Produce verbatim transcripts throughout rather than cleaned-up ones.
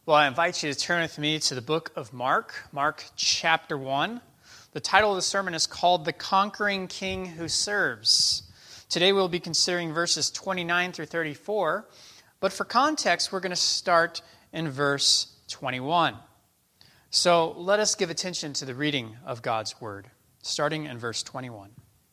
Well, I invite you to turn with me to the book of Mark, Mark chapter one. The title of the sermon is called The Conquering King Who Serves. Today we'll be considering verses twenty-nine through thirty-four, but for context, we're going to start in verse twenty-one. So let us give attention to the reading of God's word, starting in verse twenty-one.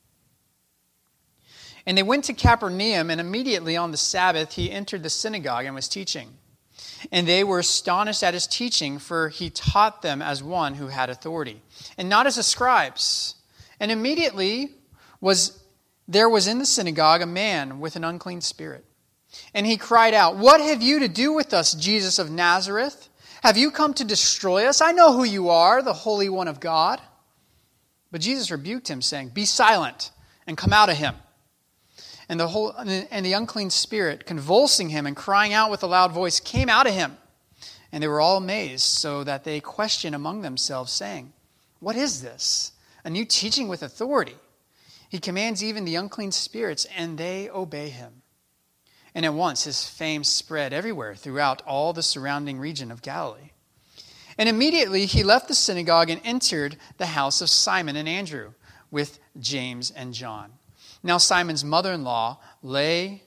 And they went to Capernaum, and immediately on the Sabbath he entered the synagogue and was teaching. And they were astonished at his teaching, for he taught them as one who had authority, and not as the scribes. And immediately was there was in the synagogue a man with an unclean spirit. And he cried out, "What have you to do with us, Jesus of Nazareth? Have you come to destroy us? I know who you are, the Holy One of God." But Jesus rebuked him, saying, "Be silent, and come out of him." And the whole and the unclean spirit, convulsing him and crying out with a loud voice, came out of him. And they were all amazed, so that they questioned among themselves, saying, "What is this? A new teaching with authority. He commands even the unclean spirits, and they obey him." And at once his fame spread everywhere throughout all the surrounding region of Galilee. And immediately he left the synagogue and entered the house of Simon and Andrew with James and John. Now Simon's mother-in-law lay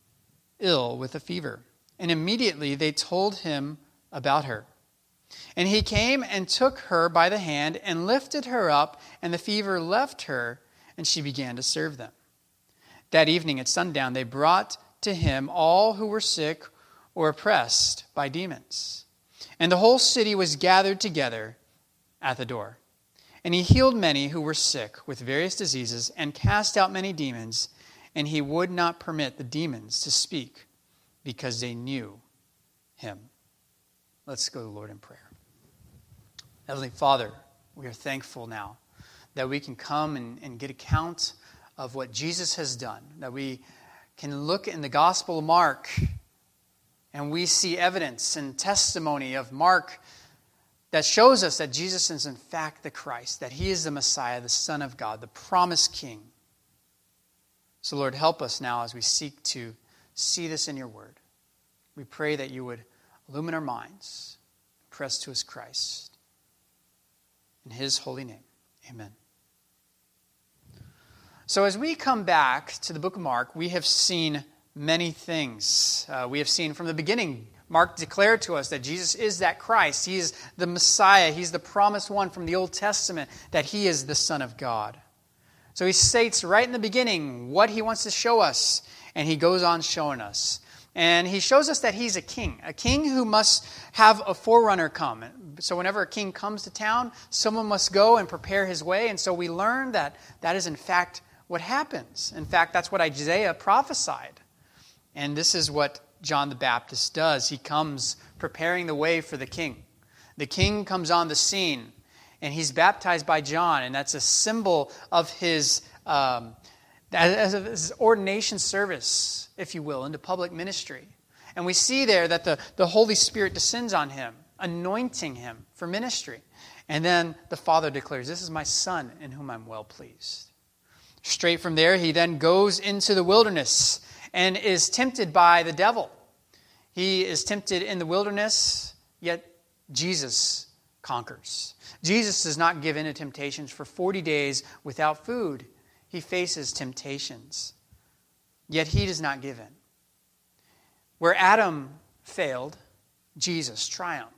ill with a fever, and immediately they told him about her. And he came and took her by the hand and lifted her up, and the fever left her, and she began to serve them. That evening at sundown they brought to him all who were sick or oppressed by demons. And the whole city was gathered together at the door. And he healed many who were sick with various diseases and cast out many demons, and he would not permit the demons to speak because they knew him. Let's go to the Lord in prayer. Heavenly Father, we are thankful now that we can come and, and get account of what Jesus has done, that we can look in the Gospel of Mark and we see evidence and testimony of Mark that shows us that Jesus is in fact the Christ, that he is the Messiah, the Son of God, the promised King. So Lord, help us now as we seek to see this in your word. We pray that you would illumine our minds, press to us Christ. In his holy name, amen. So as we come back to the book of Mark, we have seen many things. Uh, we have seen from the beginning, Mark declared to us that Jesus is that Christ. He is the Messiah. He's the promised one from the Old Testament, that he is the Son of God. So he states right in the beginning what he wants to show us, and he goes on showing us. And he shows us that he's a king, a king who must have a forerunner come. So whenever a king comes to town, someone must go and prepare his way. And so we learn that that is in fact what happens. In fact, that's what Isaiah prophesied. And this is what John the Baptist does. He comes preparing the way for the king. The king comes on the scene, and he's baptized by John, and that's a symbol of his, um, as of his ordination service, if you will, into public ministry. And we see there that the, the Holy Spirit descends on him, anointing him for ministry. And then the Father declares, "This is my Son in whom I'm well pleased." Straight from there, he then goes into the wilderness and is tempted by the devil. He is tempted in the wilderness, yet Jesus conquers. Jesus does not give in to temptations for forty days without food. He faces temptations, yet he does not give in. Where Adam failed, Jesus triumphed.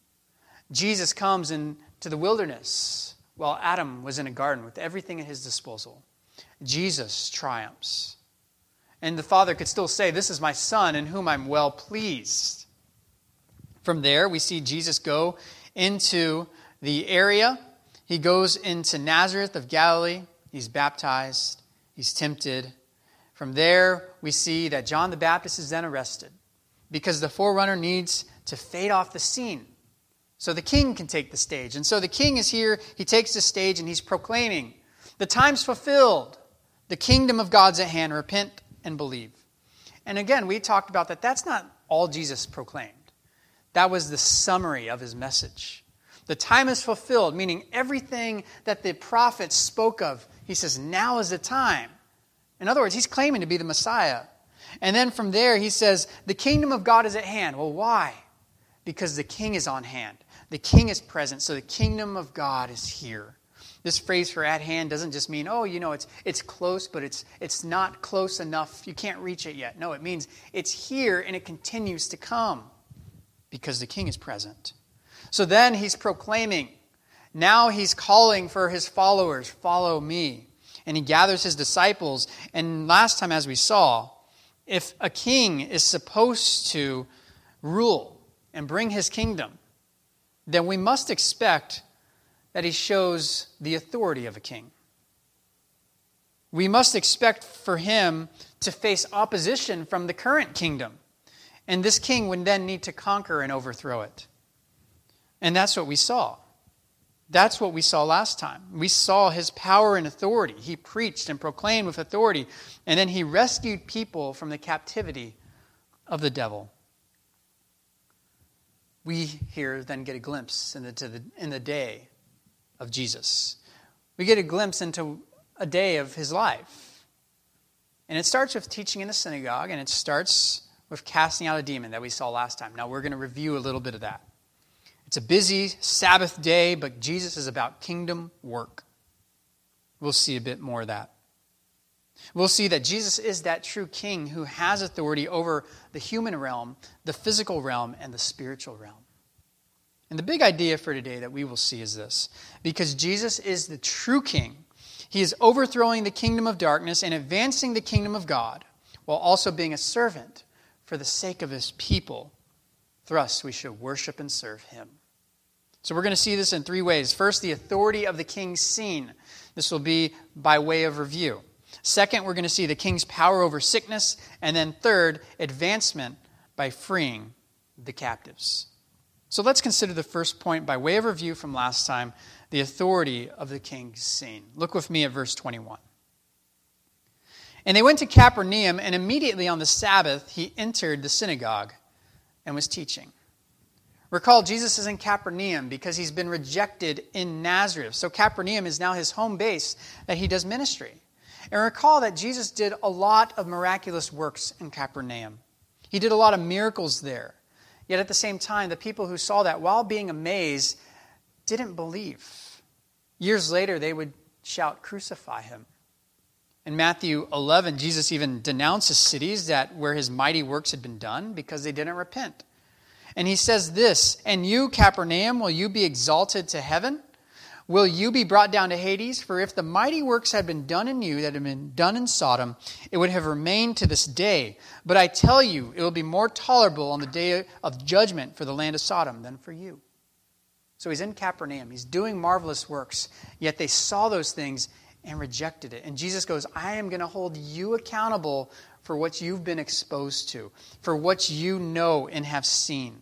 Jesus comes into the wilderness while Adam was in a garden with everything at his disposal. Jesus triumphs. And the Father could still say, "This is my Son in whom I'm well pleased." From there, we see Jesus go into the area. He goes into Nazareth of Galilee. He's baptized. He's tempted. From there, we see that John the Baptist is then arrested because the forerunner needs to fade off the scene so the king can take the stage. And so the king is here. He takes the stage and he's proclaiming, "The time's fulfilled. The kingdom of God's at hand. Repent and believe." And again, we talked about that. That's not all Jesus proclaimed. That was the summary of his message. The time is fulfilled, meaning everything that the prophets spoke of, he says, now is the time. In other words, he's claiming to be the Messiah. And then from there, he says, the kingdom of God is at hand. Well, why? Because the king is on hand. The king is present, so the kingdom of God is here. This phrase for at hand doesn't just mean, oh, you know, it's it's close, but it's it's not close enough. You can't reach it yet. No, it means it's here and it continues to come because the king is present. So then he's proclaiming. Now he's calling for his followers, follow me. And he gathers his disciples. And last time, as we saw, if a king is supposed to rule and bring his kingdom, then we must expect that he shows the authority of a king. We must expect for him to face opposition from the current kingdom. And this king would then need to conquer and overthrow it. And that's what we saw. That's what we saw last time. We saw his power and authority. He preached and proclaimed with authority. And then he rescued people from the captivity of the devil. We here then get a glimpse into the, in the day of Jesus. We get a glimpse into a day of his life. And it starts with teaching in the synagogue, and it starts with casting out a demon that we saw last time. Now we're going to review a little bit of that. It's a busy Sabbath day, but Jesus is about kingdom work. We'll see a bit more of that. We'll see that Jesus is that true king who has authority over the human realm, the physical realm, and the spiritual realm. And the big idea for today that we will see is this. Because Jesus is the true king, he is overthrowing the kingdom of darkness and advancing the kingdom of God, while also being a servant for the sake of his people. Thus, we should worship and serve him. So we're going to see this in three ways. First, the authority of the king seen. This will be by way of review. Second, we're going to see the king's power over sickness. And then third, advancement by freeing the captives. So let's consider the first point by way of review from last time, the authority of the king seen. Look with me at verse twenty-one. And they went to Capernaum, and immediately on the Sabbath he entered the synagogue and was teaching. Recall, Jesus is in Capernaum because he's been rejected in Nazareth. So Capernaum is now his home base that he does ministry. And recall that Jesus did a lot of miraculous works in Capernaum. He did a lot of miracles there. Yet at the same time, the people who saw that, while being amazed, didn't believe. Years later, they would shout, "Crucify him." In Matthew eleven, Jesus even denounces cities that where his mighty works had been done because they didn't repent. And he says this, "And you, Capernaum, will you be exalted to heaven? Will you be brought down to Hades? For if the mighty works had been done in you that had been done in Sodom, it would have remained to this day. But I tell you, it will be more tolerable on the day of judgment for the land of Sodom than for you." So he's in Capernaum. He's doing marvelous works. Yet they saw those things and rejected it. And Jesus goes, I am going to hold you accountable for what you've been exposed to, for what you know and have seen.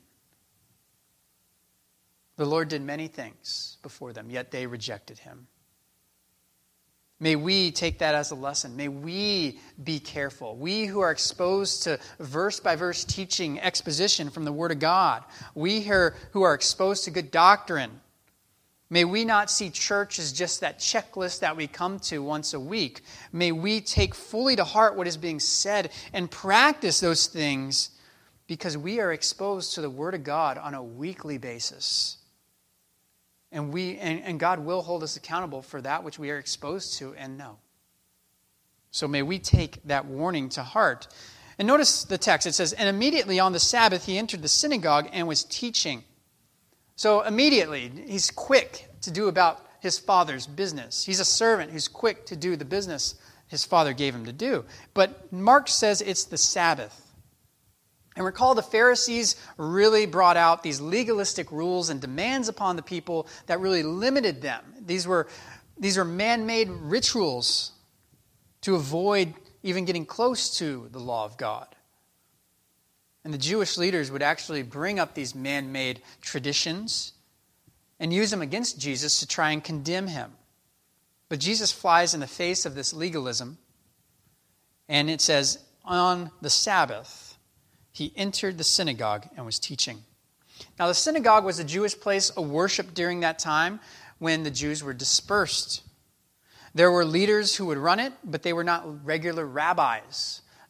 The Lord did many things before them, yet they rejected him. May we take that as a lesson. May we be careful. We who are exposed to verse-by-verse teaching, exposition from the Word of God, we here who are exposed to good doctrine, may we not see church as just that checklist that we come to once a week. May we take fully to heart what is being said and practice those things because we are exposed to the Word of God on a weekly basis. And we and, and God will hold us accountable for that which we are exposed to and know. So may we take that warning to heart. And notice the text. It says, and immediately on the Sabbath he entered the synagogue and was teaching. So immediately, he's quick to do about his father's business. He's a servant who's quick to do the business his father gave him to do. But Mark says it's the Sabbath. And recall the Pharisees really brought out these legalistic rules and demands upon the people that really limited them. These were, these were man-made rituals to avoid even getting close to the law of God. And the Jewish leaders would actually bring up these man-made traditions and use them against Jesus to try and condemn him. But Jesus flies in the face of this legalism. And it says, on the Sabbath, he entered the synagogue and was teaching. Now, the synagogue was a Jewish place of worship during that time when the Jews were dispersed. There were leaders who would run it, but they were not regular rabbis.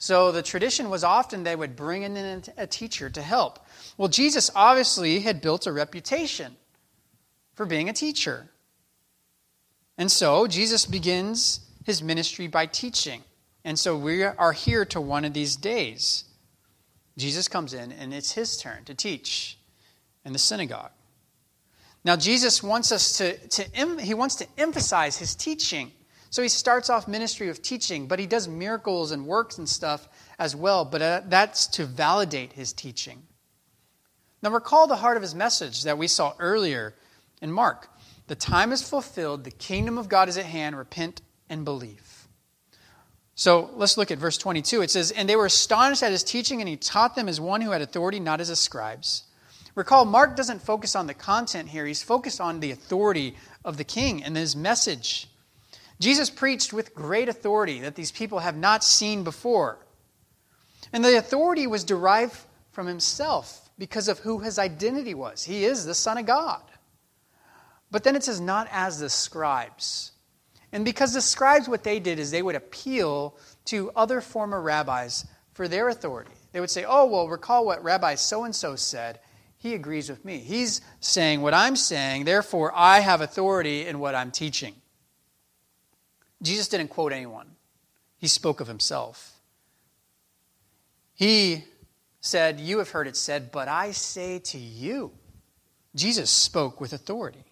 So the tradition was often they would bring in a teacher to help. Well, Jesus obviously had built a reputation for being a teacher. And so Jesus begins his ministry by teaching. And so we are here to one of these days. Jesus comes in and it's his turn to teach in the synagogue. Now Jesus wants us to, to he wants to emphasize his teaching. So he starts off ministry of teaching, but he does miracles and works and stuff as well, but uh, that's to validate his teaching. Now recall the heart of his message that we saw earlier in Mark. The time is fulfilled, the kingdom of God is at hand, repent and believe. So let's look at verse twenty-two. It says, and they were astonished at his teaching, and he taught them as one who had authority, not as the scribes. Recall, Mark doesn't focus on the content here. He's focused on the authority of the king and his message. Jesus preached with great authority that these people have not seen before. And the authority was derived from himself because of who his identity was. He is the Son of God. But then it says, not as the scribes. And because the scribes, what they did is they would appeal to other former rabbis for their authority. They would say, oh, well, recall what Rabbi so-and-so said. He agrees with me. He's saying what I'm saying, therefore I have authority in what I'm teaching. Jesus didn't quote anyone. He spoke of himself. He said, you have heard it said, but I say to you. Jesus spoke with authority.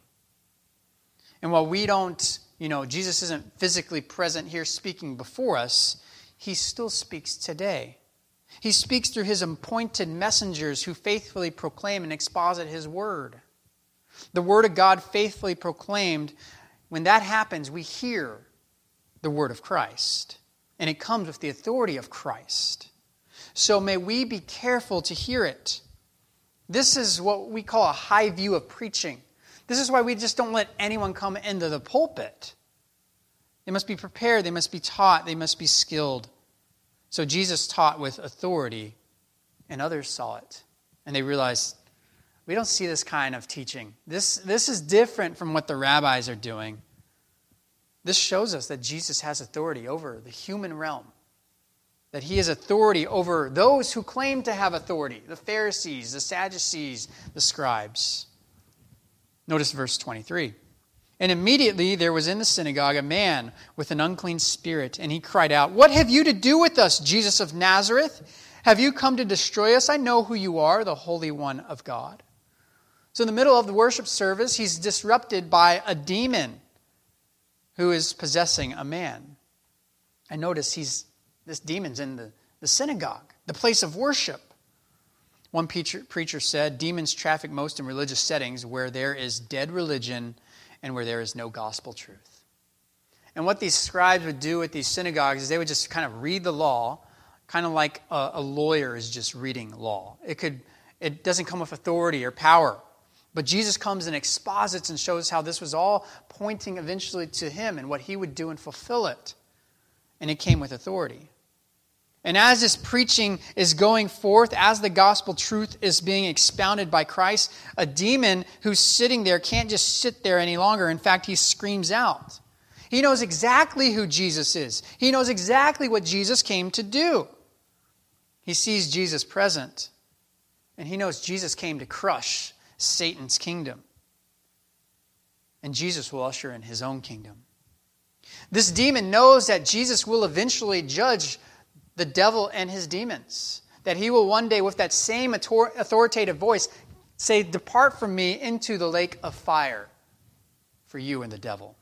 And while we don't, you know, Jesus isn't physically present here speaking before us, he still speaks today. He speaks through his appointed messengers who faithfully proclaim and exposit his word. The word of God faithfully proclaimed, when that happens, we hear the word of Christ. And it comes with the authority of Christ. So may we be careful to hear it. This is what we call a high view of preaching. This is why we just don't let anyone come into the pulpit. They must be prepared, they must be taught, they must be skilled. So Jesus taught with authority, and others saw it. And they realized, we don't see this kind of teaching. This, this is different from what the rabbis are doing. This shows us that Jesus has authority over the human realm. That he has authority over those who claim to have authority. The Pharisees, the Sadducees, the scribes. Notice verse twenty-three. And immediately there was in the synagogue a man with an unclean spirit, and he cried out, what have you to do with us, Jesus of Nazareth? Have you come to destroy us? I know who you are, the Holy One of God. So in the middle of the worship service, he's disrupted by a demon who is possessing a man. And notice he's this demon's in the, the synagogue, the place of worship. One preacher, preacher said, demons traffic most in religious settings where there is dead religion and where there is no gospel truth. And what these scribes would do at these synagogues is they would just kind of read the law, kind of like a, a lawyer is just reading law. It could, it doesn't come with authority or power. But Jesus comes and exposits and shows how this was all pointing eventually to him and what he would do and fulfill it. And it came with authority. And as this preaching is going forth, as the gospel truth is being expounded by Christ, a demon who's sitting there can't just sit there any longer. In fact, he screams out. He knows exactly who Jesus is. He knows exactly what Jesus came to do. He sees Jesus present, and he knows Jesus came to crush Satan's kingdom. And Jesus will usher in his own kingdom. This demon knows that Jesus will eventually judge the devil and his demons. That he will one day, with that same authoritative voice, say, depart from me into the lake of fire for you and the devil.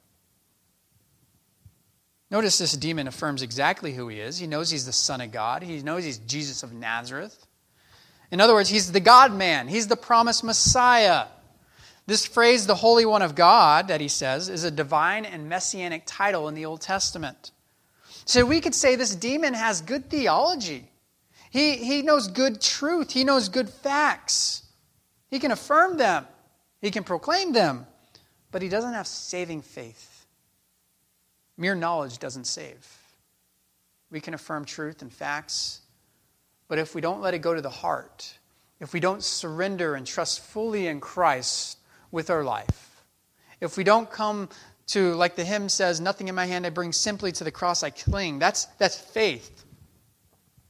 Notice this demon affirms exactly who he is. He knows he's the Son of God. He knows he's Jesus of Nazareth. In other words, he's the God-man. He's the promised Messiah. This phrase, the Holy One of God, that he says, is a divine and messianic title in the Old Testament. So we could say this demon has good theology. He, he knows good truth. He knows good facts. He can affirm them. He can proclaim them. But he doesn't have saving faith. Mere knowledge doesn't save. We can affirm truth and facts, but if we don't let it go to the heart, if we don't surrender and trust fully in Christ with our life, if we don't come to, like the hymn says, nothing in my hand I bring, simply to the cross I cling, that's, that's faith.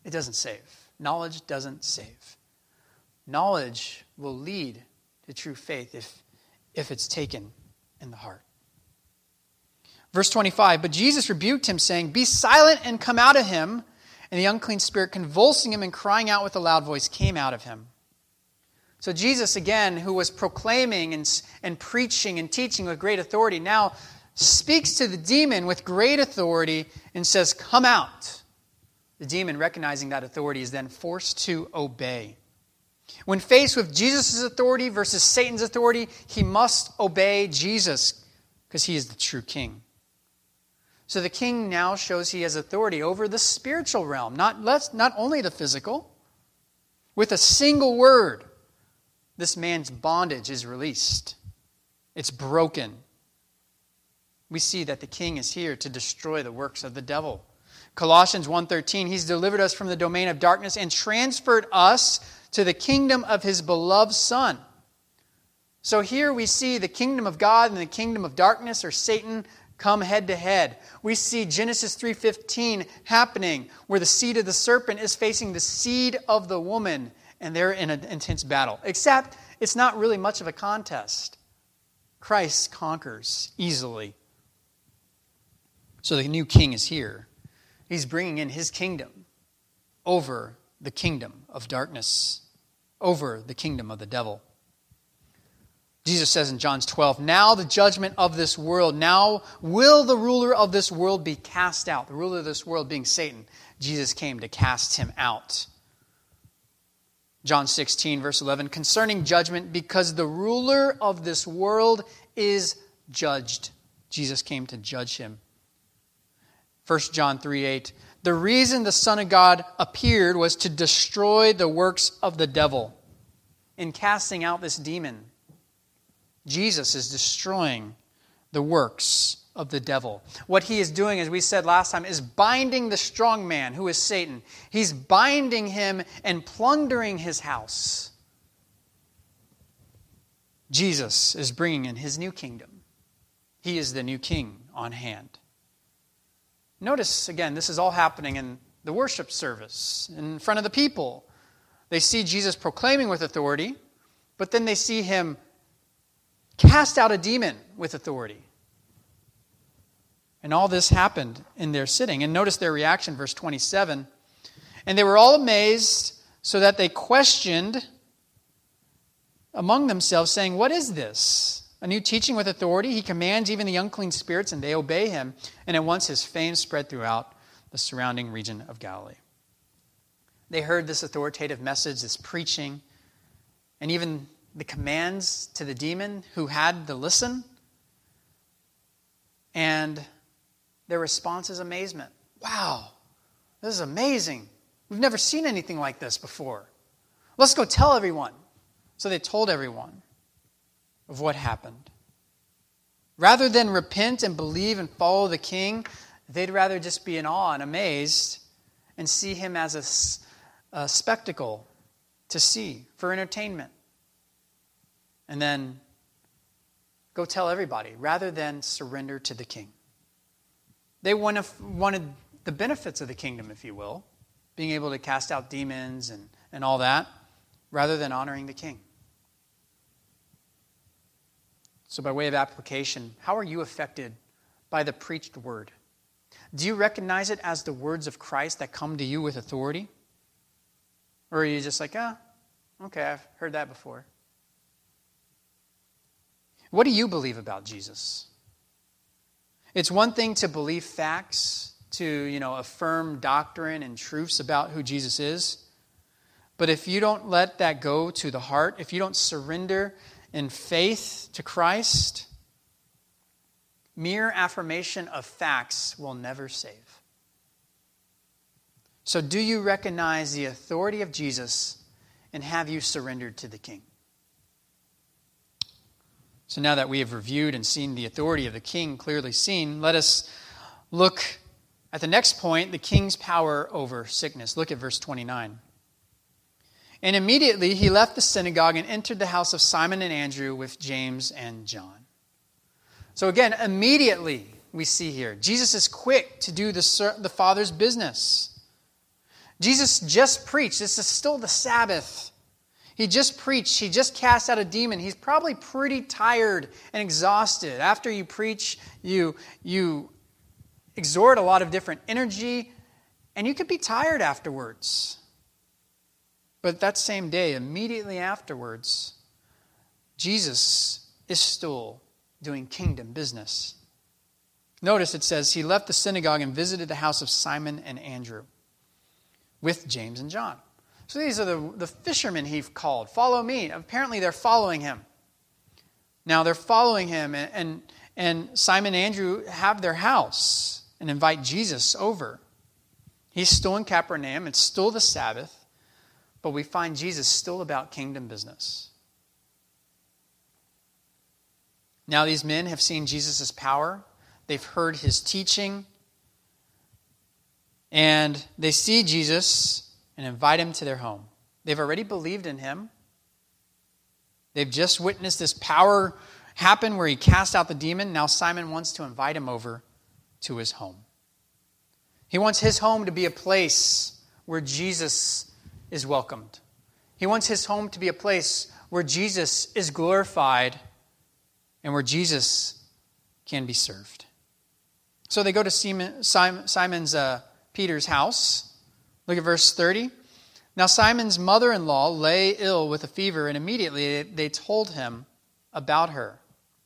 it doesn't save. Knowledge doesn't save. Knowledge will lead to true faith if, if it's taken in the heart. Verse twenty-five, but Jesus rebuked him, saying, be silent and come out of him. And the unclean spirit, convulsing him and crying out with a loud voice, came out of him. So Jesus, again, who was proclaiming and, and preaching and teaching with great authority, now speaks to the demon with great authority and says, come out. The demon, recognizing that authority, is then forced to obey. When faced with Jesus' authority versus Satan's authority, he must obey Jesus because he is the true king. So the king now shows he has authority over the spiritual realm, not less, not only the physical. With a single word, this man's bondage is released. It's broken. We see that the king is here to destroy the works of the devil. Colossians one thirteen, he's delivered us from the domain of darkness and transferred us to the kingdom of his beloved Son. So here we see the kingdom of God and the kingdom of darkness, or Satan, come head to head. We see Genesis three fifteen happening, where the seed of the serpent is facing the seed of the woman, and they're in an intense battle. Except it's not really much of a contest. Christ conquers easily. So the new king is here. He's bringing in his kingdom over the kingdom of darkness, over the kingdom of the devil. Jesus says in John twelve, now the judgment of this world, now will the ruler of this world be cast out. The ruler of this world being Satan. Jesus came to cast him out. John sixteen, verse eleven, concerning judgment, because the ruler of this world is judged. Jesus came to judge him. First John three eight, the reason the Son of God appeared was to destroy the works of the devil. In casting out this demon, Jesus is destroying the works of the devil. What he is doing, as we said last time, is binding the strong man, who is Satan. He's binding him and plundering his house. Jesus is bringing in his new kingdom. He is the new king on hand. Notice, again, this is all happening in the worship service, in front of the people. They see Jesus proclaiming with authority, but then they see him cast out a demon with authority. And all this happened in their sitting. And notice their reaction, verse twenty-seven. And they were all amazed, so that they questioned among themselves, saying, what is this? A new teaching with authority? He commands even the unclean spirits, and they obey him. And at once his fame spread throughout the surrounding region of Galilee. They heard this authoritative message, this preaching, and even the commands to the demon who had to listen. And their response is amazement. Wow, this is amazing. We've never seen anything like this before. Let's go tell everyone. So they told everyone of what happened. Rather than repent and believe and follow the king, they'd rather just be in awe and amazed and see him as a, a spectacle to see for entertainment. And then go tell everybody, rather than surrender to the king. They wanted the benefits of the kingdom, if you will, being able to cast out demons and, and all that, rather than honoring the king. So by way of application, how are you affected by the preached word? Do you recognize it as the words of Christ that come to you with authority? Or are you just like, ah, okay, I've heard that before. What do you believe about Jesus? It's one thing to believe facts, to, you know, affirm doctrine and truths about who Jesus is. But if you don't let that go to the heart, if you don't surrender in faith to Christ, mere affirmation of facts will never save. So do you recognize the authority of Jesus, and have you surrendered to the King? So now that we have reviewed and seen the authority of the king clearly seen, let us look at the next point, the king's power over sickness. Look at verse twenty-nine. And immediately he left the synagogue and entered the house of Simon and Andrew with James and John. So again, immediately we see here, Jesus is quick to do the, the Father's business. Jesus just preached. This is still the Sabbath. He just preached. He just cast out a demon. He's probably pretty tired and exhausted. After you preach, you, you exhort a lot of different energy, and you could be tired afterwards. But that same day, immediately afterwards, Jesus is still doing kingdom business. Notice it says, he left the synagogue and visited the house of Simon and Andrew with James and John. So these are the, the fishermen he called. Follow me. Apparently they're following him. Now they're following him, and, and, and Simon and Andrew have their house and invite Jesus over. He's still in Capernaum. It's still the Sabbath. But we find Jesus still about kingdom business. Now these men have seen Jesus' power. They've heard his teaching. And they see Jesus and invite him to their home. They've already believed in him. They've just witnessed this power happen where he cast out the demon. Now Simon wants to invite him over to his home. He wants his home to be a place where Jesus is welcomed. He wants his home to be a place where Jesus is glorified and where Jesus can be served. So they go to Simon, Simon's uh, Peter's house. Look at verse thirty. Now Simon's mother-in-law lay ill with a fever, and immediately they told him about her.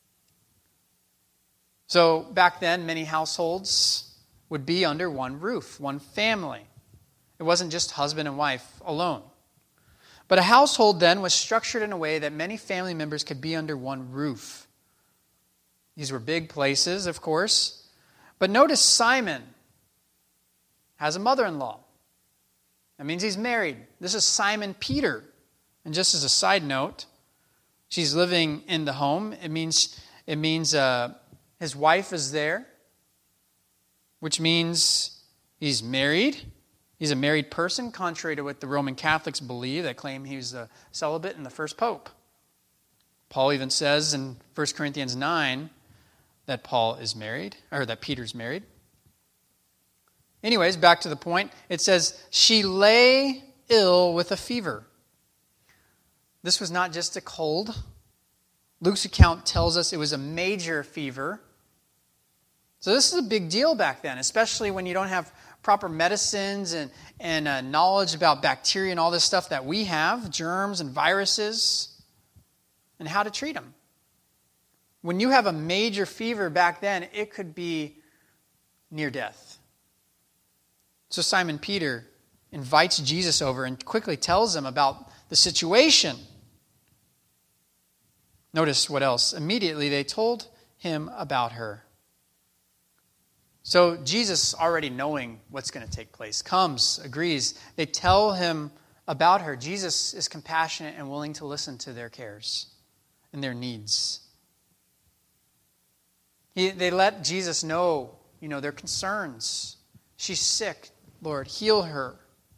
So back then, many households would be under one roof, one family. It wasn't just husband and wife alone. But a household then was structured in a way that many family members could be under one roof. These were big places, of course. But notice Simon has a mother-in-law. That means he's married. This is Simon Peter. And just as a side note, she's living in the home. It means, it means uh, his wife is there, which means he's married. He's a married person, contrary to what the Roman Catholics believe, that claim he was a celibate and the first pope. Paul even says in First Corinthians nine that Paul is married, or that Peter's married. Anyways, back to the point. It says, she lay ill with a fever. This was not just a cold. Luke's account tells us it was a major fever. So this is a big deal back then, especially when you don't have proper medicines and, and uh, knowledge about bacteria and all this stuff that we have, germs and viruses, and how to treat them. When you have a major fever back then, it could be near death. So Simon Peter invites Jesus over and quickly tells him about the situation. Notice what else. Immediately they told him about her. So Jesus, already knowing what's going to take place, comes, agrees. They tell him about her. Jesus is compassionate and willing to listen to their cares and their needs. He, they let Jesus know, you know, their concerns. She's sick. Lord, heal her.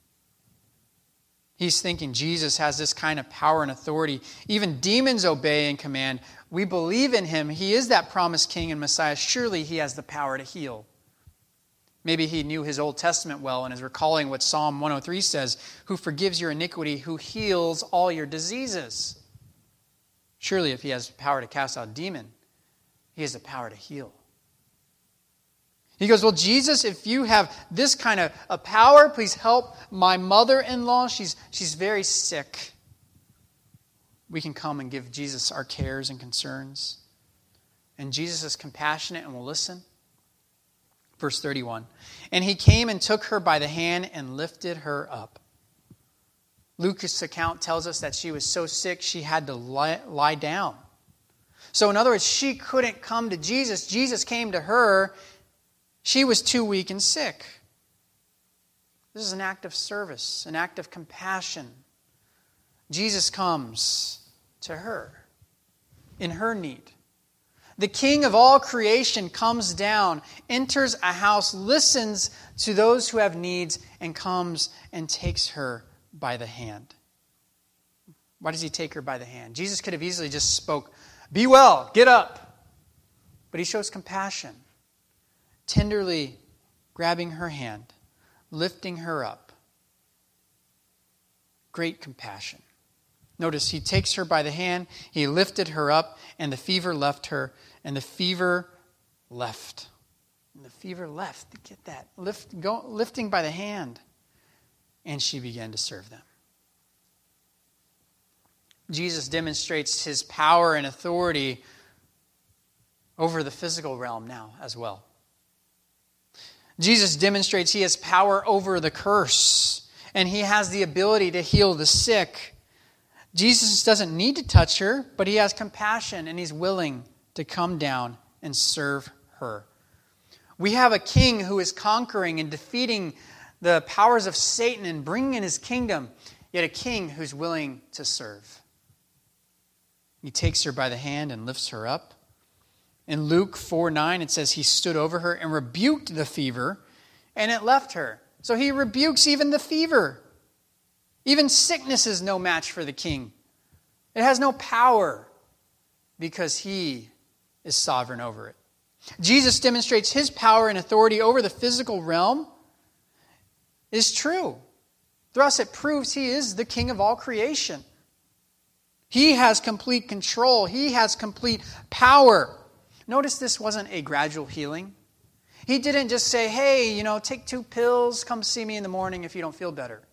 He's thinking Jesus has this kind of power and authority. Even demons obey and command. We believe in him. He is that promised king and Messiah. Surely he has the power to heal. Maybe he knew his Old Testament well and is recalling what Psalm one oh three says, who forgives your iniquity, who heals all your diseases. Surely if he has power to cast out a demon, he has the power to heal. He goes, well, Jesus, if you have this kind of a power, please help my mother-in-law. She's, she's very sick. We can come and give Jesus our cares and concerns. And Jesus is compassionate and will listen. Verse thirty-one, and he came and took her by the hand and lifted her up. Luke's account tells us that she was so sick she had to lie, lie down. So in other words, she couldn't come to Jesus. Jesus came to her. She was too weak and sick. This is an act of service, an act of compassion. Jesus comes to her in her need. The King of all creation comes down, enters a house, listens to those who have needs, and comes and takes her by the hand. Why does he take her by the hand? Jesus could have easily just spoke, "Be well, get up." But he shows compassion, tenderly grabbing her hand, lifting her up, great compassion. Notice, he takes her by the hand, he lifted her up, and the fever left her, and the fever left. And the fever left. Get that. Lift, go, lifting by the hand. And she began to serve them. Jesus demonstrates his power and authority over the physical realm now as well. Jesus demonstrates he has power over the curse, and he has the ability to heal the sick. Jesus doesn't need to touch her, but he has compassion, and he's willing to come down and serve her. We have a king who is conquering and defeating the powers of Satan and bringing in his kingdom, yet a king who's willing to serve. He takes her by the hand and lifts her up. In Luke four nine, it says he stood over her and rebuked the fever, and it left her. So he rebukes even the fever. Even sickness is no match for the king. It has no power because he is sovereign over it. Jesus demonstrates his power and authority over the physical realm. It is true. Thus, it proves he is the king of all creation. He has complete control. He has complete power. Notice this wasn't a gradual healing. He didn't just say, hey, you know, take two pills, come see me in the morning if you don't feel better.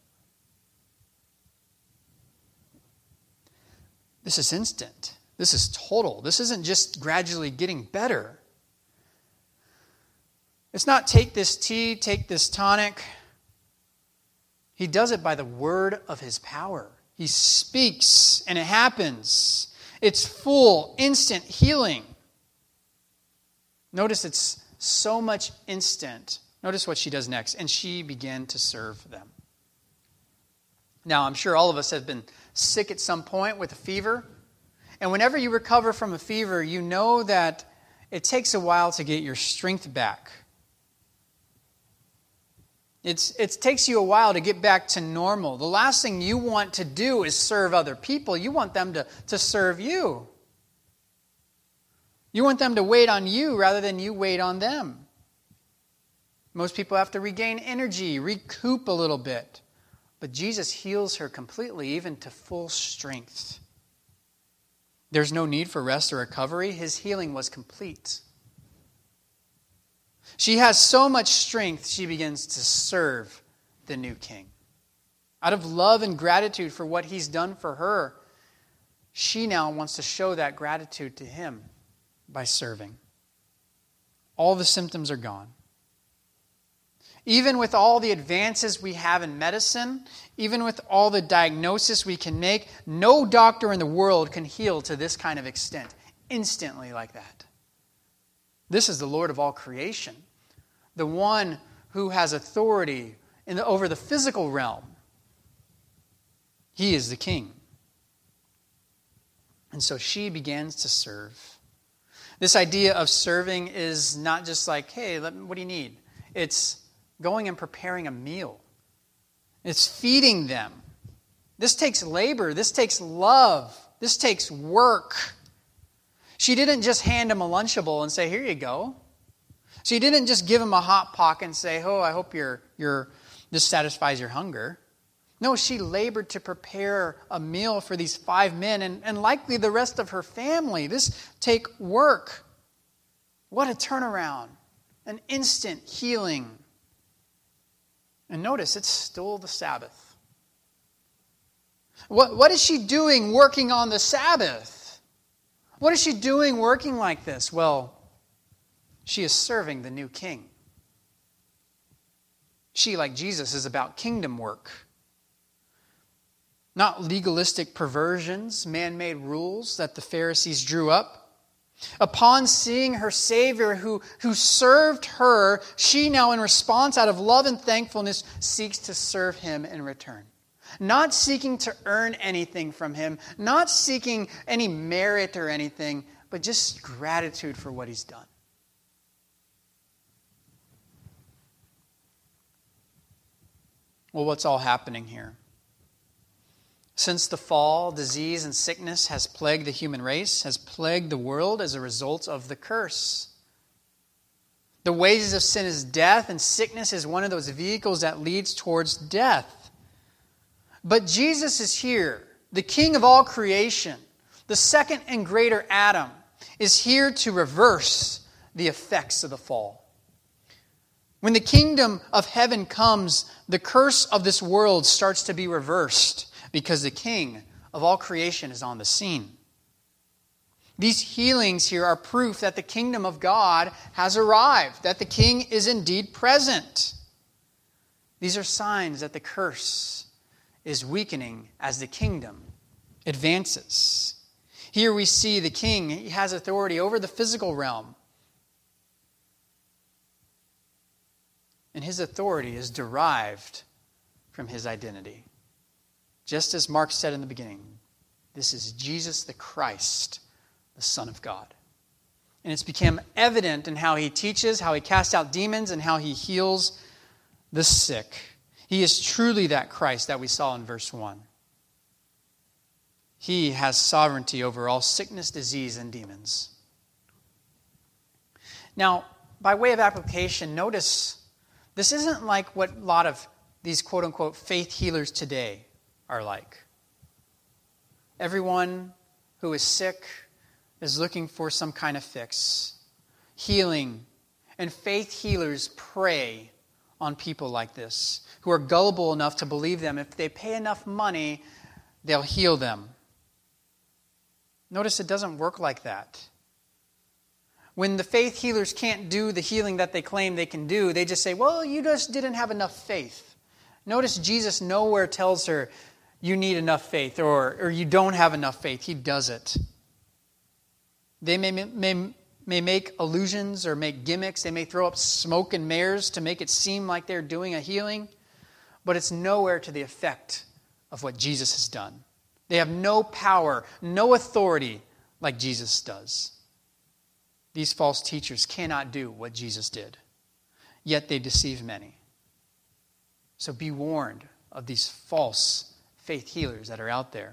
This is instant. This is total. This isn't just gradually getting better. It's not take this tea, take this tonic. He does it by the word of his power. He speaks and it happens. It's full, instant healing. Notice it's so much instant. Notice what she does next. And she began to serve them. Now, I'm sure all of us have been sick at some point with a fever. And whenever you recover from a fever, you know that it takes a while to get your strength back. It's, it takes you a while to get back to normal. The last thing you want to do is serve other people. You want them to, to serve you. You want them to wait on you rather than you wait on them. Most people have to regain energy, recoup a little bit. But Jesus heals her completely, even to full strength. There's no need for rest or recovery. His healing was complete. She has so much strength, she begins to serve the new king. Out of love and gratitude for what he's done for her, she now wants to show that gratitude to him by serving. All the symptoms are gone. Even with all the advances we have in medicine, even with all the diagnosis we can make, no doctor in the world can heal to this kind of extent, instantly like that. This is the Lord of all creation, the one who has authority in the, over the physical realm. He is the king. And so she begins to serve. This idea of serving is not just like, hey, let, what do you need? It's going and preparing a meal. It's feeding them. This takes labor. This takes love. This takes work. She didn't just hand him a Lunchable and say, here you go. She didn't just give him a Hot Pocket and say, oh, I hope you're, you're, this satisfies your hunger. No, she labored to prepare a meal for these five men and, and likely the rest of her family. This take work. What a turnaround. An instant healing. And notice, it's still the Sabbath. What, what is she doing working on the Sabbath? What is she doing working like this? Well, she is serving the new king. She, like Jesus, is about kingdom work. Not legalistic perversions, man-made rules that the Pharisees drew up. Upon seeing her Savior who, who served her, she now in response out of love and thankfulness seeks to serve him in return. Not seeking to earn anything from him, not seeking any merit or anything, but just gratitude for what he's done. Well, what's all happening here? Since the fall, disease and sickness has plagued the human race, has plagued the world as a result of the curse. The wages of sin is death, and sickness is one of those vehicles that leads towards death. But Jesus is here, the King of all creation, the second and greater Adam, is here to reverse the effects of the fall. When the kingdom of heaven comes, the curse of this world starts to be reversed because the King of all creation is on the scene. These healings here are proof that the kingdom of God has arrived, that the King is indeed present. These are signs that the curse is weakening as the kingdom advances. Here we see the King, he has authority over the physical realm. And his authority is derived from his identity. Just as Mark said in the beginning, this is Jesus the Christ, the Son of God. And it's become evident in how he teaches, how he casts out demons, and how he heals the sick. He is truly that Christ that we saw in verse one. He has sovereignty over all sickness, disease, and demons. Now, by way of application, notice this isn't like what a lot of these quote-unquote faith healers today are like. Everyone who is sick is looking for some kind of fix, healing, and faith healers prey on people like this, who are gullible enough to believe them. If they pay enough money, they'll heal them. Notice it doesn't work like that. When the faith healers can't do the healing that they claim they can do, they just say, well, you just didn't have enough faith. Notice Jesus nowhere tells her, you need enough faith, or, or you don't have enough faith. He does it. They may, may, may make illusions or make gimmicks. They may throw up smoke and mirrors to make it seem like they're doing a healing, but it's nowhere to the effect of what Jesus has done. They have no power, no authority like Jesus does. These false teachers cannot do what Jesus did, yet they deceive many. So be warned of these false faith healers that are out there.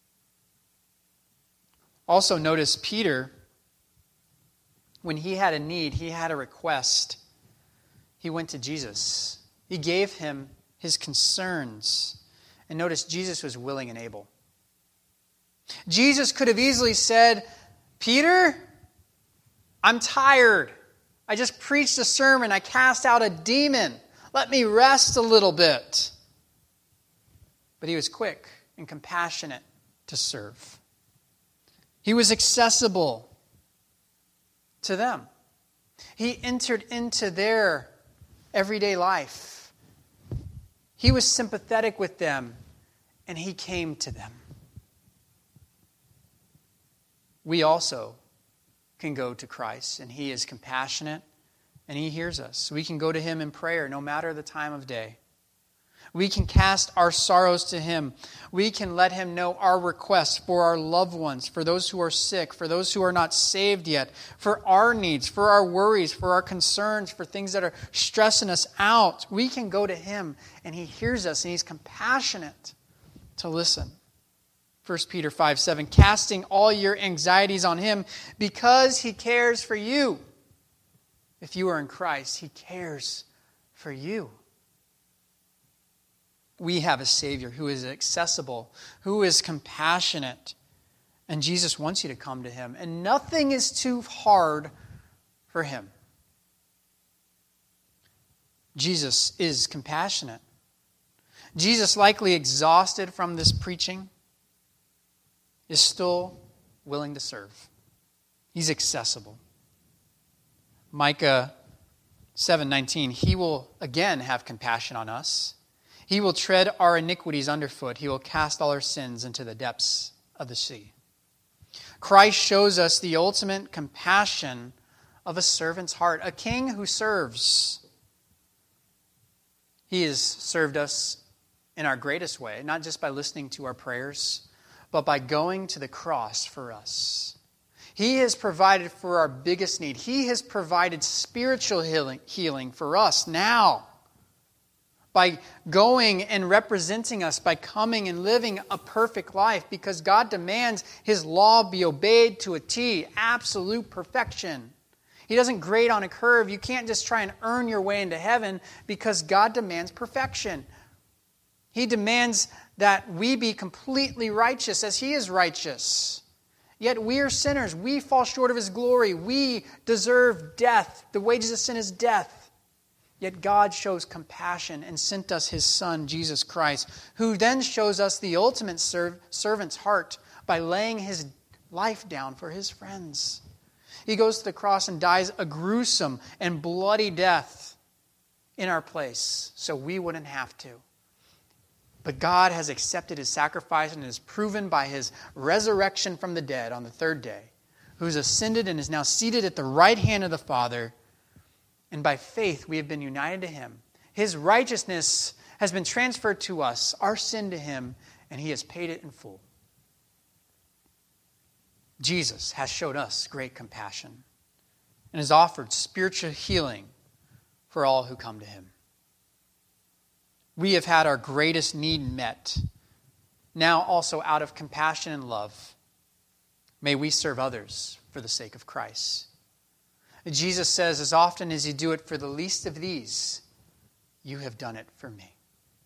Also notice Peter, when he had a need, he had a request, he went to Jesus. He gave him his concerns. And notice Jesus was willing and able. Jesus could have easily said, Peter, I'm tired. I just preached a sermon. I cast out a demon. Let me rest a little bit. But he was quick and compassionate to serve. He was accessible to them. He entered into their everyday life. He was sympathetic with them, and he came to them. We also can go to Christ, and he is compassionate, and he hears us. We can go to him in prayer no matter the time of day. We can cast our sorrows to him. We can let him know our requests for our loved ones, for those who are sick, for those who are not saved yet, for our needs, for our worries, for our concerns, for things that are stressing us out. We can go to him, and he hears us, and he's compassionate to listen. First Peter five seven, casting all your anxieties on him because he cares for you. If you are in Christ, he cares for you. We have a Savior who is accessible, who is compassionate, and Jesus wants you to come to him, and nothing is too hard for him. Jesus is compassionate. Jesus, likely exhausted from this preaching, is still willing to serve. He's accessible. Micah seven nineteen, he will again have compassion on us. He will tread our iniquities underfoot. He will cast all our sins into the depths of the sea. Christ shows us the ultimate compassion of a servant's heart, a king who serves. He has served us in our greatest way, not just by listening to our prayers, but by going to the cross for us. He has provided for our biggest need. He has provided spiritual healing, healing for us now. By going and representing us, by coming and living a perfect life, because God demands his law be obeyed to a T, absolute perfection. He doesn't grade on a curve. You can't just try and earn your way into heaven because God demands perfection. He demands that we be completely righteous as He is righteous. Yet we are sinners. We fall short of His glory. We deserve death. The wages of sin is death. Yet God shows compassion and sent us His Son, Jesus Christ, who then shows us the ultimate serv- servant's heart by laying His life down for His friends. He goes to the cross and dies a gruesome and bloody death in our place so we wouldn't have to. But God has accepted His sacrifice and is proven by His resurrection from the dead on the third day, who's ascended and is now seated at the right hand of the Father. And by faith we have been united to Him. His righteousness has been transferred to us, our sin to Him, and He has paid it in full. Jesus has showed us great compassion and has offered spiritual healing for all who come to Him. We have had our greatest need met. Now also out of compassion and love, may we serve others for the sake of Christ. Jesus says, as often as you do it for the least of these, you have done it for me.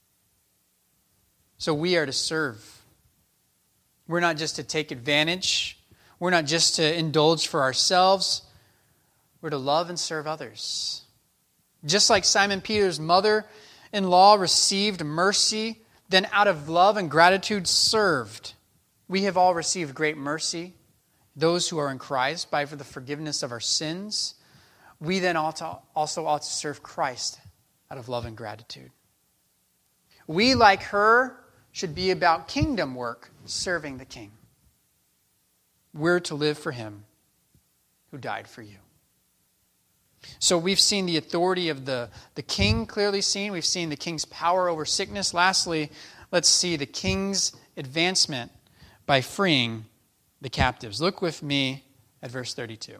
So we are to serve. We're not just to take advantage. We're not just to indulge for ourselves. We're to love and serve others. Just like Simon Peter's mother-in-law received mercy, then out of love and gratitude served. We have all received great mercy, those who are in Christ, by for the forgiveness of our sins. We then ought to, also ought to serve Christ out of love and gratitude. We, like her, should be about kingdom work, serving the King. We're to live for Him who died for you. So we've seen the authority of the, the king clearly seen. We've seen the king's power over sickness. Lastly, let's see the king's advancement by freeing the captives. Look with me at verse thirty-two.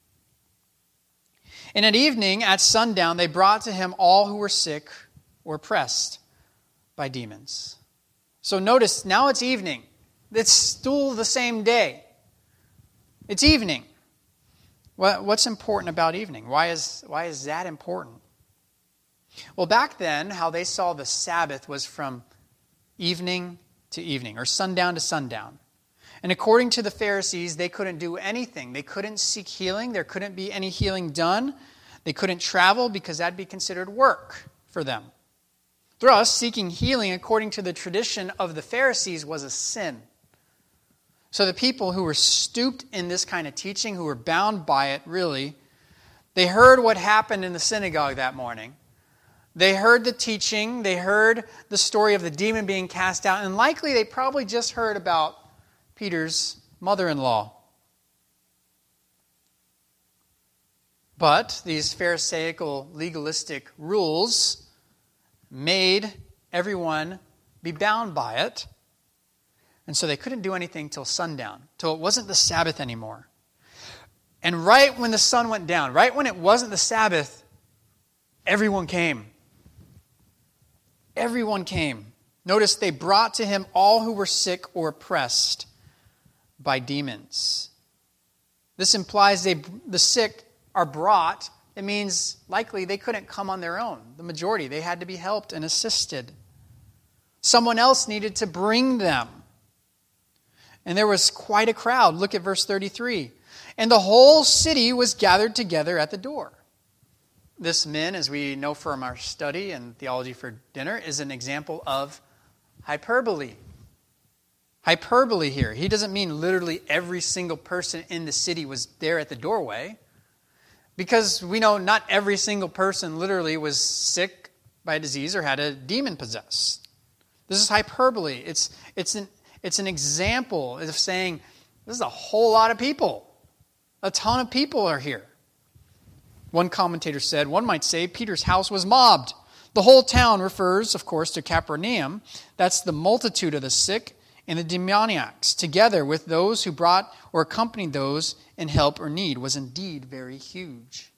And at evening, at sundown, they brought to him all who were sick or oppressed by demons. So notice, now it's evening. It's still the same day. It's evening. What's important about evening? Why is, why is that important? Well, back then, how they saw the Sabbath was from evening to evening, or sundown to sundown. And according to the Pharisees, they couldn't do anything. They couldn't seek healing. There couldn't be any healing done. They couldn't travel because that'd be considered work for them. Thus, seeking healing according to the tradition of the Pharisees was a sin. So the people who were stooped in this kind of teaching, who were bound by it, really, they heard what happened in the synagogue that morning. They heard the teaching. They heard the story of the demon being cast out. And likely they probably just heard about Peter's mother-in-law. But these Pharisaical legalistic rules made everyone be bound by it. And so they couldn't do anything till sundown, till it wasn't the Sabbath anymore. And right when the sun went down, right when it wasn't the Sabbath, everyone came. Everyone came. Notice they brought to him all who were sick or oppressed by demons. This implies they, the sick are brought. It means likely they couldn't come on their own. The majority, they had to be helped and assisted. Someone else needed to bring them. And there was quite a crowd. Look at verse thirty-three. And the whole city was gathered together at the door. This min, as we know from our study and theology for dinner, is an example of hyperbole. Hyperbole here. He doesn't mean literally every single person in the city was there at the doorway. Because we know not every single person literally was sick by a disease or had a demon possessed. This is hyperbole. It's, it's an It's an example of saying, this is a whole lot of people. A ton of people are here. One commentator said, one might say Peter's house was mobbed. The whole town refers, of course, to Capernaum. That's the multitude of the sick and the demoniacs, together with those who brought or accompanied those in help or need, was indeed very huge.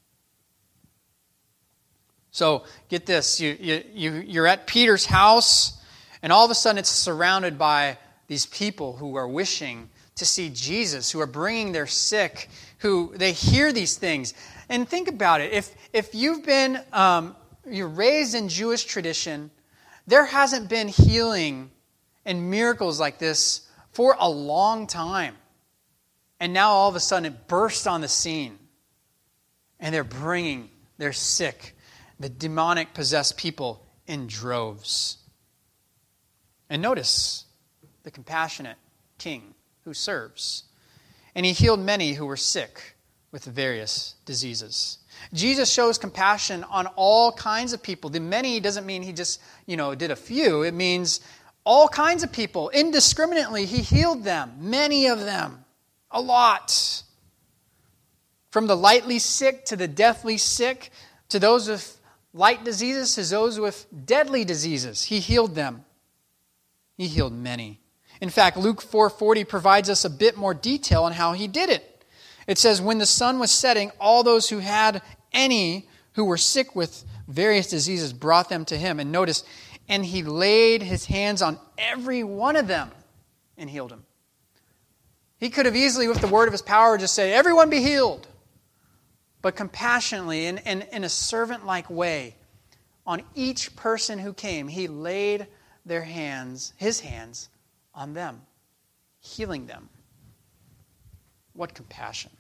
So, get this. You, you, you, you're at Peter's house, and all of a sudden it's surrounded by these people who are wishing to see Jesus, who are bringing their sick, who they hear these things. And think about it. If if you've been um, you're raised in Jewish tradition, there hasn't been healing and miracles like this for a long time. And now all of a sudden it bursts on the scene. And they're bringing their sick, the demonic possessed people in droves. And notice the compassionate king who serves. And he healed many who were sick with various diseases. Jesus shows compassion on all kinds of people. The many doesn't mean he just, you know, did a few. It means all kinds of people. Indiscriminately, he healed them. Many of them. A lot. From the lightly sick to the deathly sick, to those with light diseases, to those with deadly diseases. He healed them. He healed many. In fact, Luke four forty provides us a bit more detail on how he did it. It says, when the sun was setting, all those who had any who were sick with various diseases brought them to him. And notice, and he laid his hands on every one of them and healed him. He could have easily, with the word of his power, just say, everyone be healed. But compassionately, in, in, in a servant-like way, on each person who came, he laid their hands, his hands, on them, healing them. What compassion.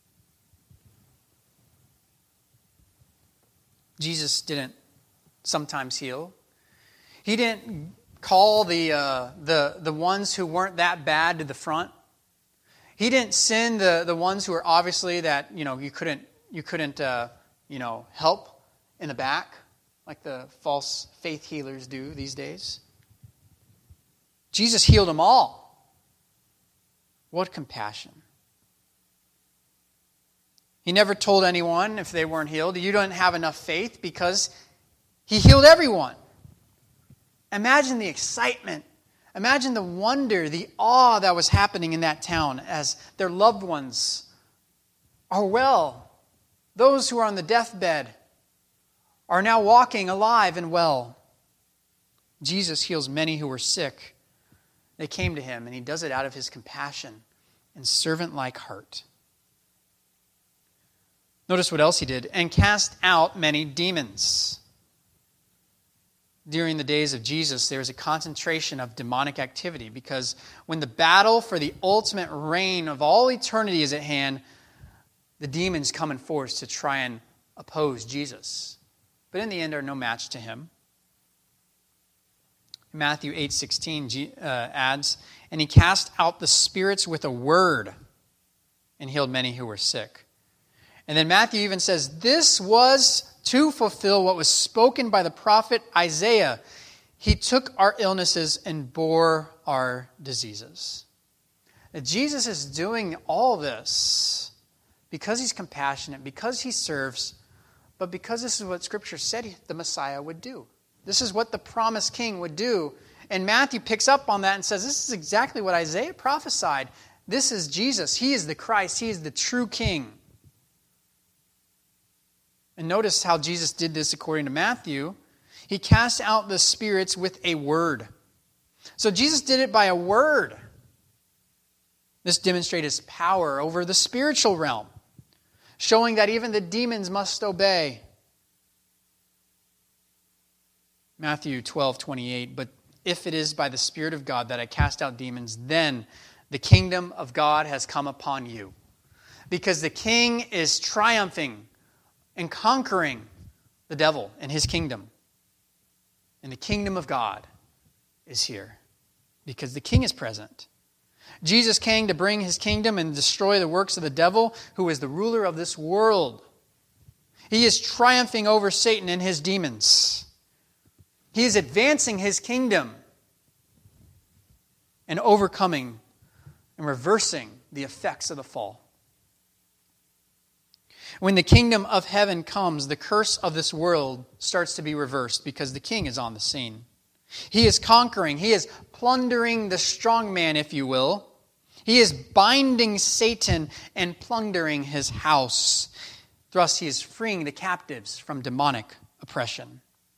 Jesus didn't sometimes heal. He didn't call the, uh, the, the ones who weren't that bad to the front. He didn't send the, the ones who were obviously that, you know, you couldn't, you couldn't uh, you know, help in the back like the false faith healers do these days. Jesus healed them all. What compassion. He never told anyone if they weren't healed, you don't have enough faith, because he healed everyone. Imagine the excitement. Imagine the wonder, the awe that was happening in that town as their loved ones are well. Those who are on the deathbed are now walking alive and well. Jesus heals many who were sick. They came to him, and he does it out of his compassion and servant-like heart. Notice what else he did. And cast out many demons. During the days of Jesus, there was a concentration of demonic activity, because when the battle for the ultimate reign of all eternity is at hand, the demons come in force to try and oppose Jesus. But in the end, are no match to him. Matthew eight sixteen uh, adds, and he cast out the spirits with a word and healed many who were sick. And then Matthew even says, this was to fulfill what was spoken by the prophet Isaiah. He took our illnesses and bore our diseases. Now, Jesus is doing all this because he's compassionate, because he serves, but because this is what Scripture said the Messiah would do. This is what the promised king would do. And Matthew picks up on that and says, this is exactly what Isaiah prophesied. This is Jesus. He is the Christ. He is the true king. And notice how Jesus did this according to Matthew. He cast out the spirits with a word. So Jesus did it by a word. This demonstrated his power over the spiritual realm, showing that even the demons must obey. Matthew twelve twenty-eight, but if it is by the Spirit of God that I cast out demons, then the kingdom of God has come upon you. Because the king is triumphing and conquering the devil and his kingdom. And the kingdom of God is here because the king is present. Jesus came to bring his kingdom and destroy the works of the devil, who is the ruler of this world. He is triumphing over Satan and his demons. He is advancing his kingdom and overcoming and reversing the effects of the fall. When the kingdom of heaven comes, the curse of this world starts to be reversed because the king is on the scene. He is conquering. He is plundering the strong man, if you will. He is binding Satan and plundering his house. Thus, he is freeing the captives from demonic oppression.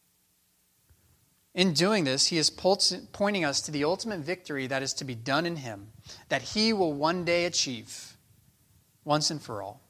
In doing this, he is pointing us to the ultimate victory that is to be done in him, that he will one day achieve once and for all.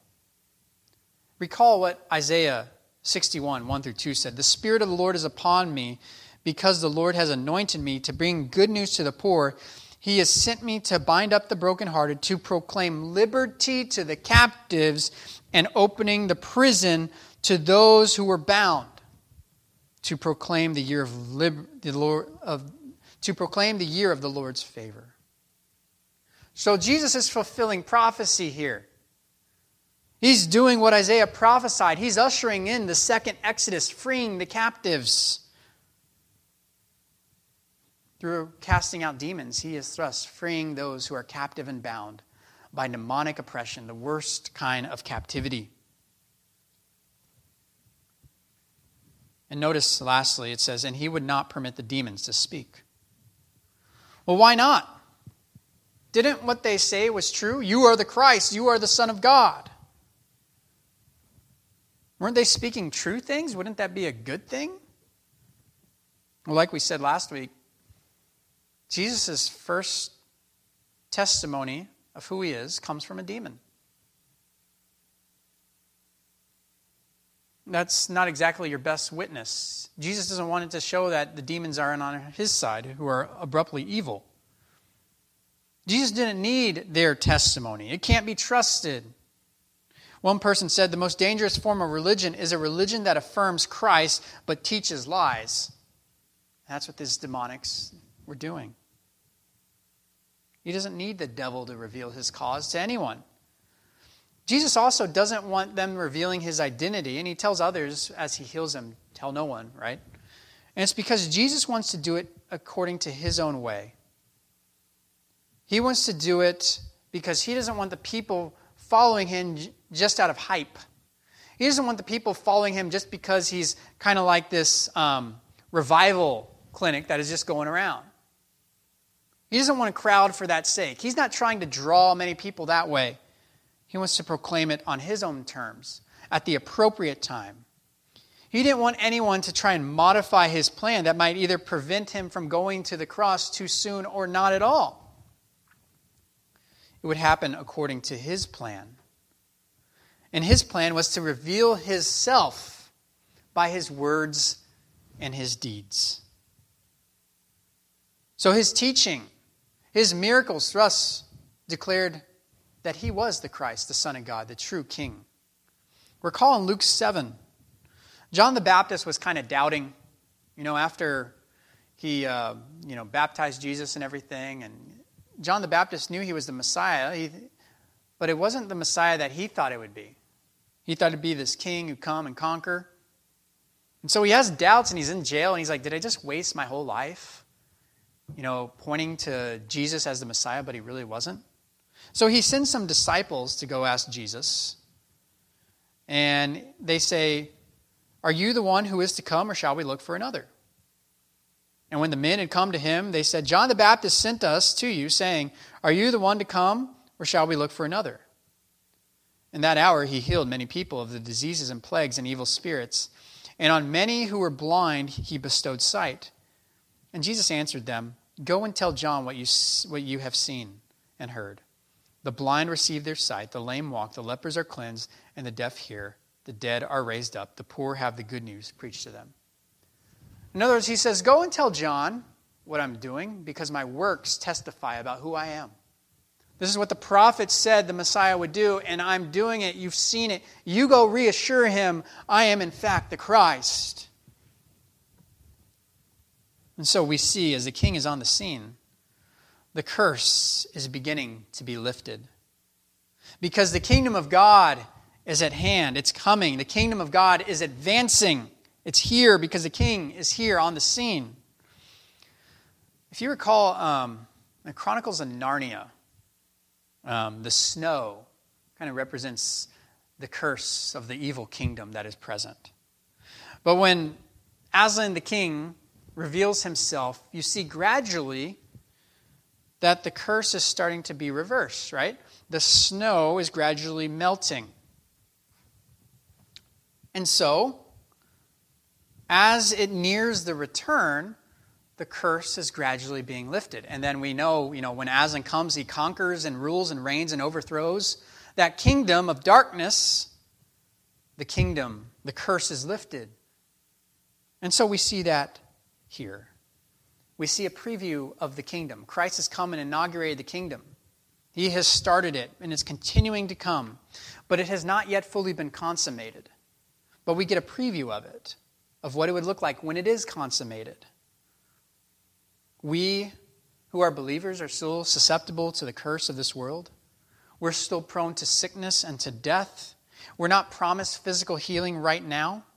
Recall what Isaiah sixty-one, one through two said. The Spirit of the Lord is upon me because the Lord has anointed me to bring good news to the poor. He has sent me to bind up the brokenhearted, to proclaim liberty to the captives, and opening the prison to those who were bound, to proclaim the year of lib- the Lord of to proclaim the year of the Lord's favor. So Jesus is fulfilling prophecy here. He's doing what Isaiah prophesied. He's ushering in the second Exodus, freeing the captives. Through casting out demons, he is thus freeing those who are captive and bound by demonic oppression, the worst kind of captivity. And notice, lastly, it says, and he would not permit the demons to speak. Well, why not? Didn't what they say was true? You are the Christ. You are the Son of God. Weren't they speaking true things? Wouldn't that be a good thing? Well, like we said last week, Jesus' first testimony of who he is comes from a demon. That's not exactly your best witness. Jesus doesn't want it to show that the demons aren't on his side, who are abruptly evil. Jesus didn't need their testimony. It can't be trusted. One person said the most dangerous form of religion is a religion that affirms Christ but teaches lies. That's what these demonics were doing. He doesn't need the devil to reveal his cause to anyone. Jesus also doesn't want them revealing his identity, and he tells others as he heals them, tell no one, right? And it's because Jesus wants to do it according to his own way. He wants to do it because he doesn't want the people following him just out of hype. He doesn't want the people following him just because he's kind of like this um, revival clinic that is just going around. He doesn't want a crowd for that sake. He's not trying to draw many people that way. He wants to proclaim it on his own terms, at the appropriate time. He didn't want anyone to try and modify his plan that might either prevent him from going to the cross too soon or not at all. It would happen according to his plan. And his plan was to reveal his self by his words and his deeds. So his teaching, his miracles thus declared that he was the Christ, the Son of God, the true King. Recall in Luke seven, John the Baptist was kind of doubting, you know, after he, uh, you know, baptized Jesus and everything, and John the Baptist knew he was the Messiah, he, but it wasn't the Messiah that he thought it would be. He thought it'd be this king who'd come and conquer. And so he has doubts, and he's in jail, and he's like, did I just waste my whole life, you know, pointing to Jesus as the Messiah, but he really wasn't? So he sends some disciples to go ask Jesus, and they say, are you the one who is to come, or shall we look for another? And when the men had come to him, they said, John the Baptist sent us to you, saying, are you the one to come, or shall we look for another? In that hour he healed many people of the diseases and plagues and evil spirits, and on many who were blind he bestowed sight. And Jesus answered them, go and tell John what you, what you have seen and heard. The blind receive their sight, the lame walk, the lepers are cleansed, and the deaf hear. The dead are raised up, the poor have the good news preached to them. In other words, he says, go and tell John what I'm doing, because my works testify about who I am. This is what the prophets said the Messiah would do, and I'm doing it. You've seen it. You go reassure him, I am in fact the Christ. And so we see, as the king is on the scene, the curse is beginning to be lifted. Because the kingdom of God is at hand. It's coming. The kingdom of God is advancing. It's here because the king is here on the scene. If you recall, um, the Chronicles of Narnia, um, the snow kind of represents the curse of the evil kingdom that is present. But when Aslan the king reveals himself, you see gradually that the curse is starting to be reversed, right? The snow is gradually melting. And so, as it nears the return, the curse is gradually being lifted. And then we know, you know, when Aslan comes, he conquers and rules and reigns and overthrows that kingdom of darkness. The kingdom, the curse is lifted. And so we see that here. We see a preview of the kingdom. Christ has come and inaugurated the kingdom. He has started it and is continuing to come, but it has not yet fully been consummated. But we get a preview of it, of what it would look like when it is consummated. We who are believers are still susceptible to the curse of this world. We're still prone to sickness and to death. We're not promised physical healing right now.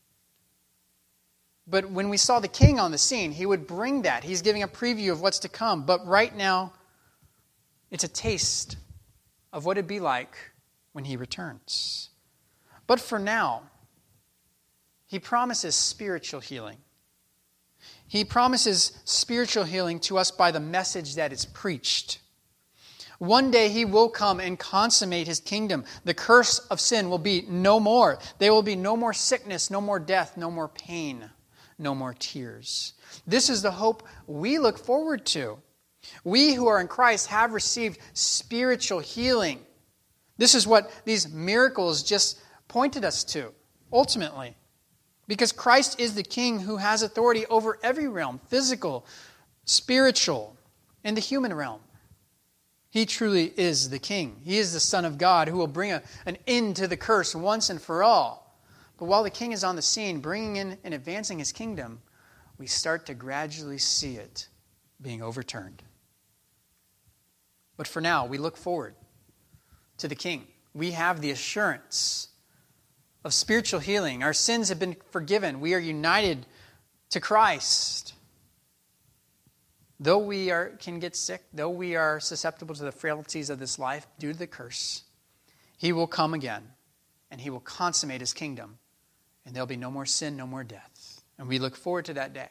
But when we saw the King on the scene, he would bring that. He's giving a preview of what's to come. But right now, it's a taste of what it'd be like when he returns. But for now, he promises spiritual healing. He promises spiritual healing to us by the message that is preached. One day he will come and consummate his kingdom. The curse of sin will be no more. There will be no more sickness, no more death, no more pain, no more tears. This is the hope we look forward to. We who are in Christ have received spiritual healing. This is what these miracles just pointed us to, ultimately. Because Christ is the King who has authority over every realm, physical, spiritual, and the human realm. He truly is the King. He is the Son of God who will bring a, an end to the curse once and for all. But while the King is on the scene, bringing in and advancing his kingdom, we start to gradually see it being overturned. But for now, we look forward to the King. We have the assurance of spiritual healing. Our sins have been forgiven. We are united to Christ. Though we are, can get sick, though we are susceptible to the frailties of this life due to the curse, he will come again, and he will consummate his kingdom, and there'll be no more sin, no more death. And we look forward to that day.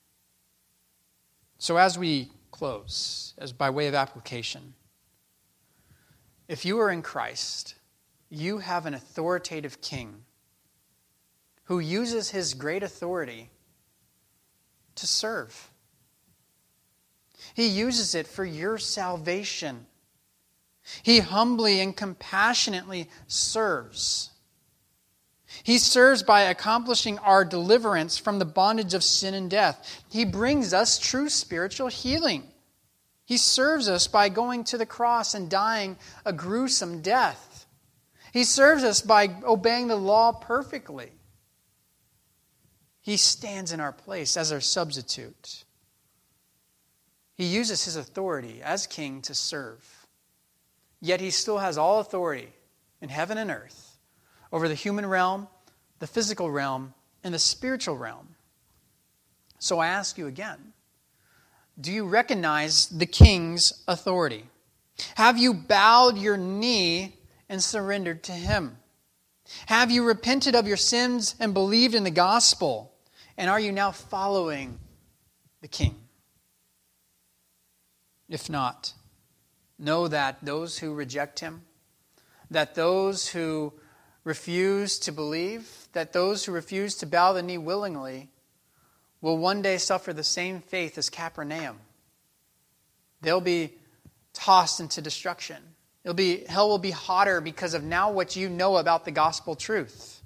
So as we close, as by way of application, if you are in Christ, you have an authoritative King who uses his great authority to serve. He uses it for your salvation. He humbly and compassionately serves. He serves by accomplishing our deliverance from the bondage of sin and death. He brings us true spiritual healing. He serves us by going to the cross and dying a gruesome death. He serves us by obeying the law perfectly. He stands in our place as our substitute. He uses his authority as King to serve. Yet he still has all authority in heaven and earth over the human realm, the physical realm, and the spiritual realm. So I ask you again, do you recognize the King's authority? Have you bowed your knee and surrendered to him? Have you repented of your sins and believed in the gospel? And are you now following the King? If not, know that those who reject him, that those who refuse to believe, that those who refuse to bow the knee willingly will one day suffer the same fate as Capernaum. They'll be tossed into destruction. It'll be, hell will be hotter because of now what you know about the gospel truth.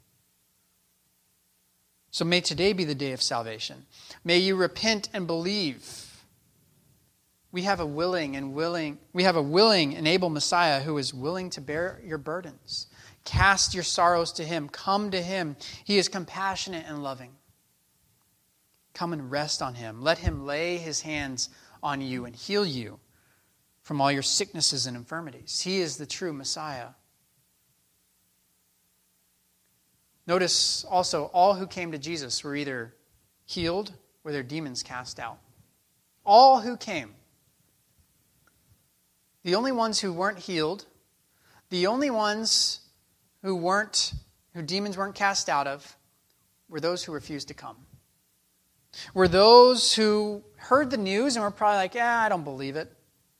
So may today be the day of salvation. May you repent and believe. We have a willing and willing, we have a willing and able Messiah who is willing to bear your burdens. Cast your sorrows to him. Come to him. He is compassionate and loving. Come and rest on him. Let him lay his hands on you and heal you from all your sicknesses and infirmities. He is the true Messiah. Notice also, all who came to Jesus were either healed or their demons cast out. All who came. The only ones who weren't healed, the only ones who weren't, who demons weren't cast out of, were those who refused to come. Were those who heard the news and were probably like, yeah, I don't believe it.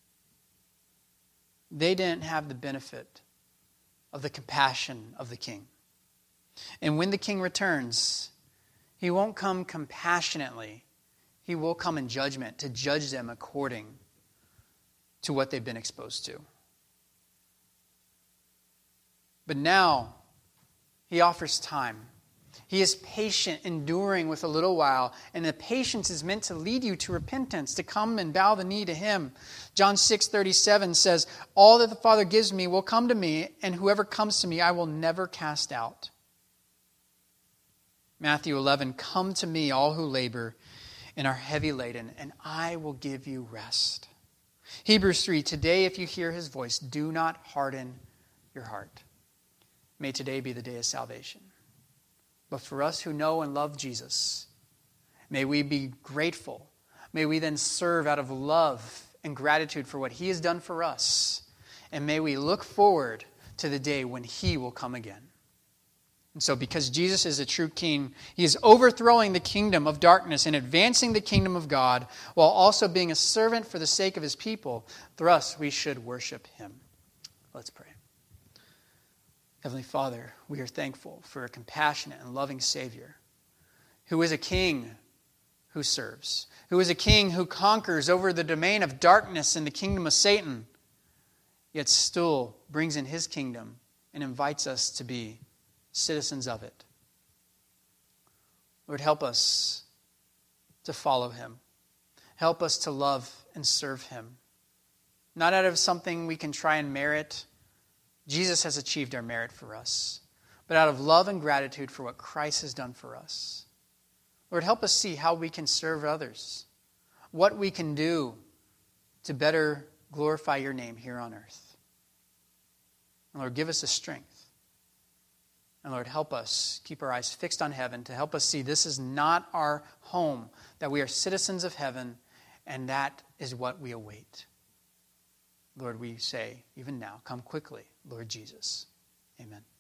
They didn't have the benefit of the compassion of the King. And when the King returns, he won't come compassionately. He will come in judgment to judge them according to what they've been exposed to. But now, he offers time. He is patient, enduring with a little while, and the patience is meant to lead you to repentance, to come and bow the knee to Him. John six thirty-seven says, "All that the Father gives me will come to me, and whoever comes to me I will never cast out." Matthew eleven, "Come to me, all who labor and are heavy laden, and I will give you rest." Hebrews three, "Today if you hear His voice, do not harden your heart." May today be the day of salvation. But for us who know and love Jesus, may we be grateful. May we then serve out of love and gratitude for what He has done for us. And may we look forward to the day when He will come again. And so because Jesus is a true King, He is overthrowing the kingdom of darkness and advancing the kingdom of God while also being a servant for the sake of His people. Thus we should worship Him. Let's pray. Heavenly Father, we are thankful for a compassionate and loving Savior who is a King who serves, who is a King who conquers over the domain of darkness and the kingdom of Satan, yet still brings in His kingdom and invites us to be citizens of it. Lord, help us to follow Him. Help us to love and serve Him. Not out of something we can try and merit. Jesus has achieved our merit for us, but out of love and gratitude for what Christ has done for us. Lord, help us see how we can serve others, what we can do to better glorify Your name here on earth. And Lord, give us the strength. And Lord, help us keep our eyes fixed on heaven to help us see this is not our home, that we are citizens of heaven, and that is what we await. Lord, we say, even now, come quickly, Lord Jesus. Amen.